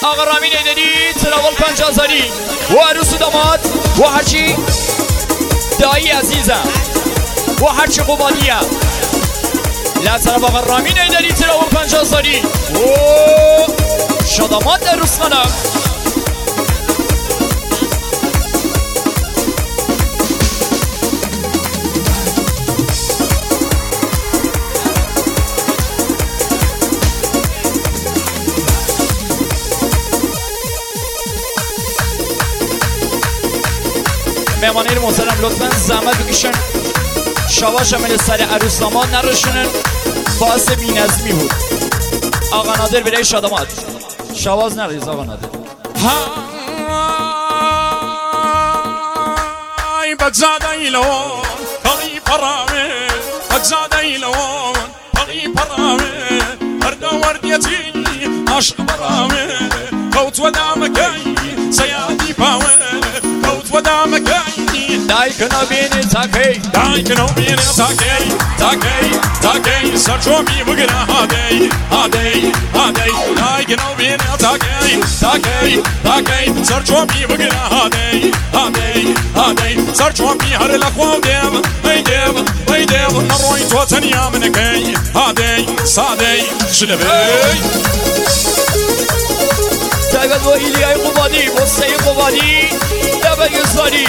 آقا رامین ایدری تراول 50,000 و عروس و داماد و هرچی دایی عزیزم و هرچی قبادیه لا طرف آقا رامین ایدری تراول 50,000 و شادامات عروس خانم مهمانین محترم لطفاً زحمت بکشن شواش عمل سر عروس داماد نروشنن باعث بی‌نظمی بود آقا نادر برای شادامات شواز نریز آقا نادر های بگزاده ایلون پاقی پرامه بگزاده ایلون پاقی پرامه هردا وردیتی عشق برامه قوت و دامکی سیادی پاوه قوت و دامکی دایکنو بینی تاکی دایکنو بینی تاکی تاکی تاکی سرچومی بگره هادی هادی هادی دایکنو بینی تاکی تاکی تاکی سرچومی بگره هادی هادی هادی سرچومی هر لخوام دیم ای دیم ای دیم نروی تو تنیا منکی هادی صادی شلبی تاگد و ایلیای قبادی بسته قبادی دبگزاری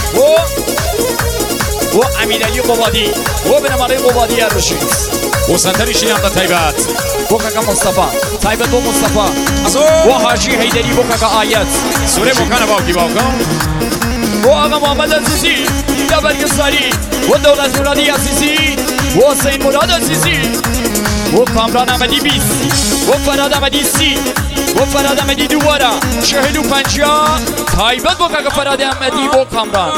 و امیرعلی قبادی و بنماره قبادی روشید و سنتریشی هم دا تایبت و کاکا مصطفى تایبت و مصطفى و حاجی حیدری و کاکا آیت سوره مکان باوکی باوکم و آقا محمد عزیزی دبرگزاری و دولت مرادی عزیزی و حسین مراد عزیزی و کامران احمدی 20 و فراد احمدی 30 و فراد احمدی دوباره 40 تایبت و کاکا فراد احمدی و کامران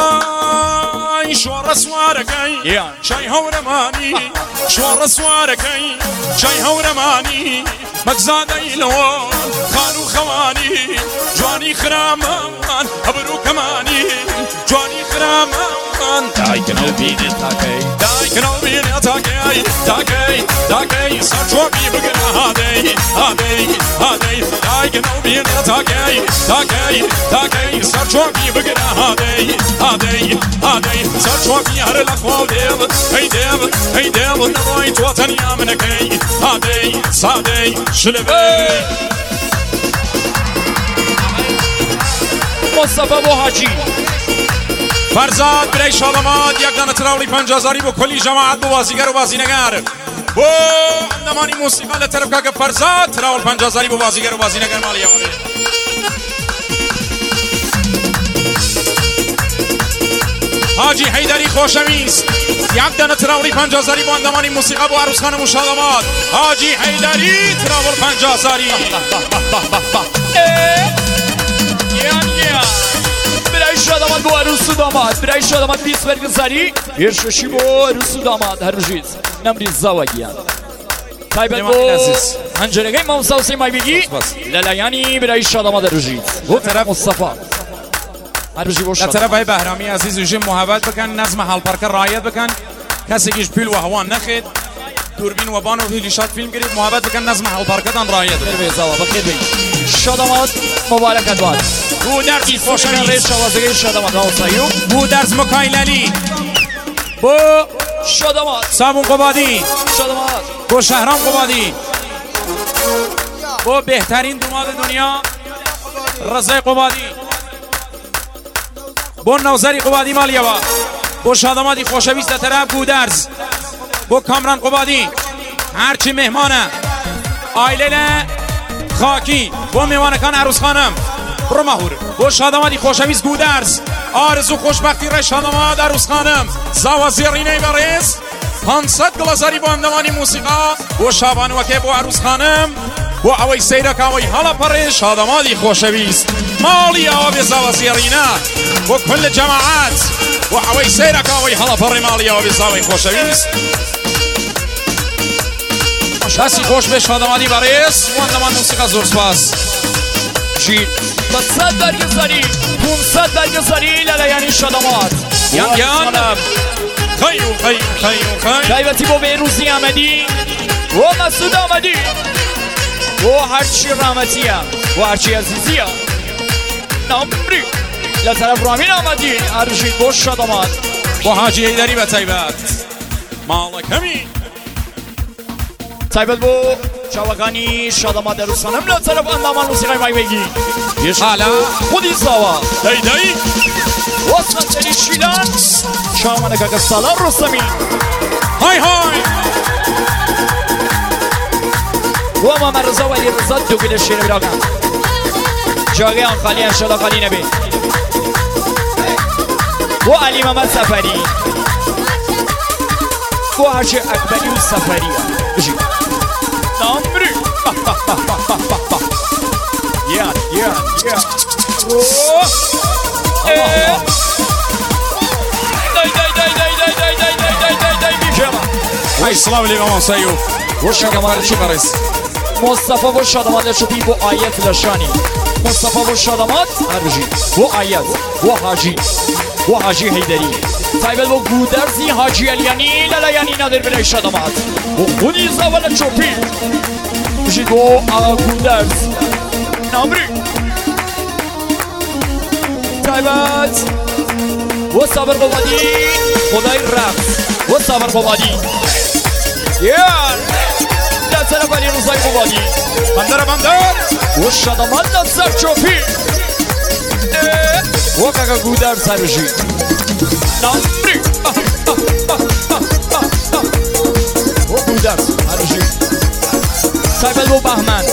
شوار سواركي شاي هورماني شوار سواركي شاي هورماني مكزادي لون خالو خواني جواني خرامان ابرو كماني جواني خرامان دايكنو بيني تاكي دايكنو بيني تاكي تاكي تاكي سرچوبي بگنا هادي هادي هادي دايكنو بيني تاكي تاكي تاكي سرچوبي بگنا هادي هادي هادي سرچوبي هر لخوام ديم هي ديم هي ديم نروي تو تنيا منكي هادي صادي شلبي مصطفى و حاجی فرزاد برای شادامات یک دانه تراولی 50,000 با کلی جماعت با بازیگر و بازینگر و اندمانی موسیقی لطرف که فرزاد تراول 50,000 با بازیگر و بازینگر مالی آمده حاجی حیدری خوشمیست یک دانه تراولی 50,000 با اندمانی موسیقی با عروس خانم و شادامات حاجی حیدری تراول 50,000 برای شادامات با عروس و داماد برای شادامات 20 برگزاری یرشوشی با عروس و داماد هر روزیز نمری زواگیان تایبت با هنجرگه امام سوسی مای بگی للیانی برای شادامات هر روزیز و طرف مصطفى هر روزی با شادامات طرف های بهرامی عزیز و جیم محبت بکن نظم حال پرکر رعایت بکن کسی کش پیل و هوان نخید دوربین و بان و هلیشات فیلم گرید محبت بکن نظم حال پرکتان رعایت بکن بخیر بی شادامات مبارکت باد بودرز خوشمی رئیس شوازگی شادامات آسایو بودرز مکایللی با شادامات صابون قبادی شادامات با شهرام قبادی با بهترین دوماد دنیا رضای قبادی با نوزری قبادی مالیابا با شاداماتی خوشویست طرف بودرز با کامران قبادی هرچی مهمانه آیله خاکی با میوانکان عروس خانم برمهور با شاداماتی خوشویست گودرز آرزو خوشبختی رای شادامات عروس خانم زوازیرینه بریز 500 گلازاری با اندمانی موسیقی و شابان وکه با عروس خانم و اوی سیرک اوی حالا پر شاداماتی خوشویست مالی آوی زوازیرینه و کل جماعت و اوی سیرک اوی حالا پر مالی آوی زوی خوشویست دستی خوش به شاداماتی بریز و اندمان موسیقی زور سپاس جی 500 برگزاری 500 برگزاری للیانی شادامات یان خیو غیبتی با بیروزی احمدی و مسعود احمدی بۆ هەرچی ڕامەتیە بۆ هەرچی ئەزیزیە نامبری لە تەرەف ڕامین ئامادین ئەرژید بۆ شەدەمات بۆ حاجی هەیدەری بە تایبەت ماڵەکەمی تایبەت بۆ چاوەکانی شەدەمات دەروسانم لە تەرەف ئەندامان موسیقای مایوێگی حالا خودی ساوا دەیدەی وەسمە چەلی شیلان چاوانەکەکە ساڵار ڕستەمی های های بۆ مامە ڕزا وەلی ڕزا دووگی لە شێرە براکەن جاگەیان خالیان شەدا خالی نەبێ بۆ عەلی مەمەد سەفەری بۆ هەرچی ئەکبەری و سەفەریە بژی نامبری یان های سڵاو لێ مامۆسایی و بۆ شەدەمات چی بەڕێز مصطفى بۆ شەدەمات لە شوپی بۆ ئایەت لە شانی مصطفى بۆ شەدەمات هەرژی بۆ ئایەت بۆ حاجی هەیدەری تایبەت بۆ گودەرزی حاجی ئەلیانی لەلایانی نادر بلای شەدەمات بۆ خودی زاوە لە چۆپی بژید بۆ ئاغا گودەرز نامری تایبەت بۆ سابر بۆبادی خدای ڕەقس بۆ سابر بۆبادی یان لە تەرەف عەلی ڕزای بۆبادی بەندەرە بەندەر بۆ شەدەمات لە سەر چۆپی بۆ کاکە گودەرز هەرژی نامری بۆ گودەرز هەرژی تایبەت بۆ بەهمەن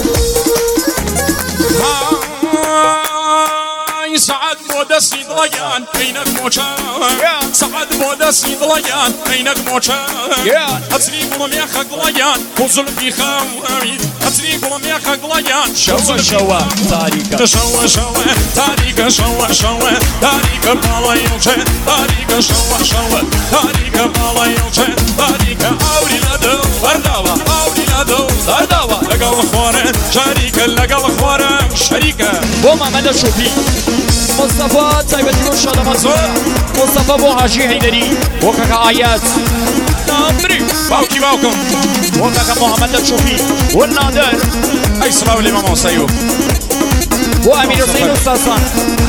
سعد بۆ دەستی دڵەیان عینەک مۆچان سعد بۆ دەستی دڵەیان عینەک مۆچان ئەچنی گوڵم یاخە گڵەیان بۆ زولفی خاوەمی ئەچنی گوڵم یاخە گڵەیان شەوە تاریکە شەوە تاریکە شەوە تاریکە باڵای ئەوچێ تاریکە شەوە تاریکە باڵای ئەوچێ تاریکە ئاوری لە دڵ بەرداوە ئاوری لە دڵ بەرداوە لەگەڵ خوارە شەریکە لەگەڵ خوارە شەریکە بۆ مامە لە شوپی مصطفى تایبەتی بۆ شەدەمات مصطفى بۆ حاجی هەیدەری بۆ کاکە ئایەت نامری باوکی باوکم بۆ کاکە محەممەد لە چۆپی بۆ نادەر ئەی سڵاو لێ مامۆسایی و بۆ ئەمیر حوسەین ئوستاسان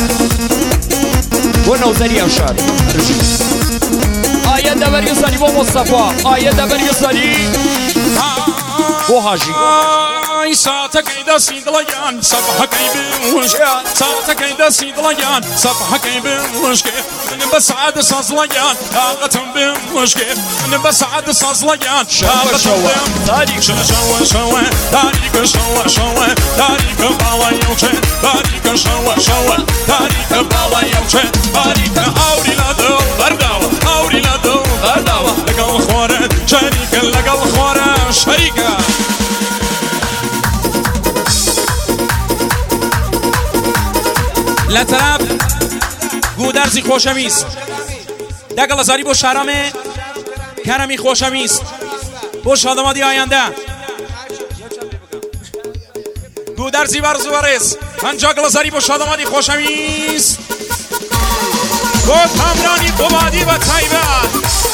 بۆ نەوزەری ئەوشار ئایەت دەبەرگەسەری بۆ مصطفى ئایەت دەبەرگەسەری بۆ حاجی ساتەکەی دەستی دڵەیان سەبحەکەی بوشکە ساتەکەی دەستی دڵەیان سەبحەکەی بوشکێ من بە سعادە سازڵەیان تاقەتم بوشکێ من بە سعادە سازڵەیان شەوە تاریکە شەوە تاریکە شەوە تاریکە باڵای ئەوچێ تاریکە شەوە تاریکە باڵای ئەوچێ تاریکە ئاوری لە دڵ بەرداوە ئاوری لە دڵ بەرداوە لەگەڵ خوارە شەریکە لەگەڵ خوارە شەریکە لە تەرەف گودەرزی خۆشەویست دەگەڵە زاری بۆ شارەمێ کەرەمی خۆشەویست بۆ شادەمەتی ئایەندە گودەرزی بەرز و بەڕێز پەنجا گڵەزاری بۆ شادەمەتی خۆشەویست بۆ کامرانی قوبادی بە تایبەت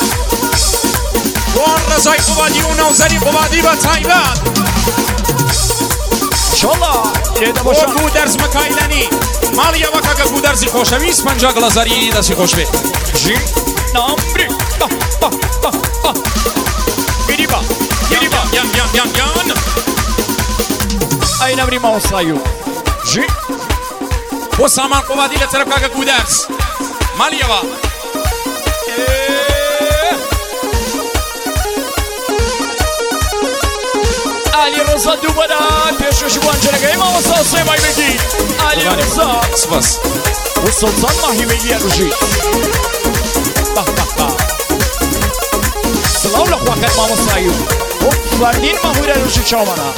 بۆ ڕەزای قوبادی و نەوزەری قوبادی بە تایبەت بۆ گودەرز مەکایلەنی ماڵی ئەوە کاکە گودەرزی خۆشەویست پەنجا گڵەزاری دەستی خۆش بێت ژی نامری گریبا یان ئەی نەمری مامۆستایی و ژی بۆ سامان قوبادی لە تەرەف کاکە گودەرز ماڵی ئەوە علی ڕزا دووبەرە پێشکەشی بۆ ئەنجەرەکەی مامۆستا سێ مایبێتی علی ڕزا سپاس بۆ سەڵسان ماهیوێگی ئەروژی سڵاو لە خواکەت مامۆستایی و بۆ فەردین مەهورە ئەروژی چاوانە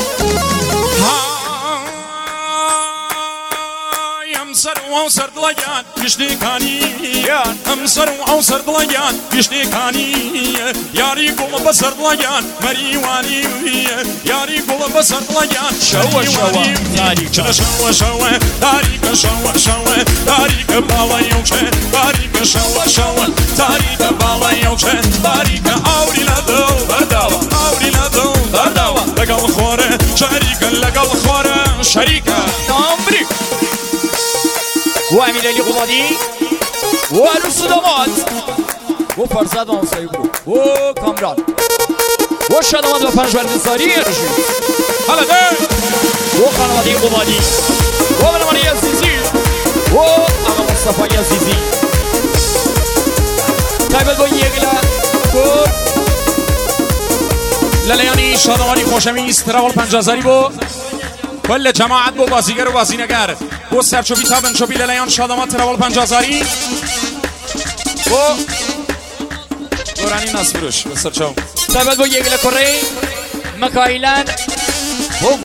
سر و سر دڵەیان گشتەکانی ئەم سەر و سەر دڵەیان گشتەکانی یاری گوڵ بە سەر دڵەیان مەریوانی یاری گوڵ بە سەر دڵەیان شەوە تاریکە شەوە تاریکە شەوە تاریکە باڵای ئەوچێ تاریکە شەوە تاریکە باڵای ئەوچێ تاریکە ئاوری لە دڵ بەرداوە ئاوری لە دڵ بەرداوە لەگەڵ خۆرە شەریکە شریکه نامری و امیر علی قبادی و عروس و داماد و فرزاد آمسایی برو و کامران و شاداماد و پنج برگزاری ارشید حالا ده و خانواده قبادی و بنامانی عزیزی و آقا مصطفی عزیزی تایبت با یگلا بر للیانی شادامانی خوشمیست تراول پنجازاری بو کل جماعت بو بازیگر و بازینگر بو سرچوبی تا بنچوبی للیان شادامات تراول پنجازاری بو دورانی نصفروش به سرچوب تایبت با یگلا کره مکایلن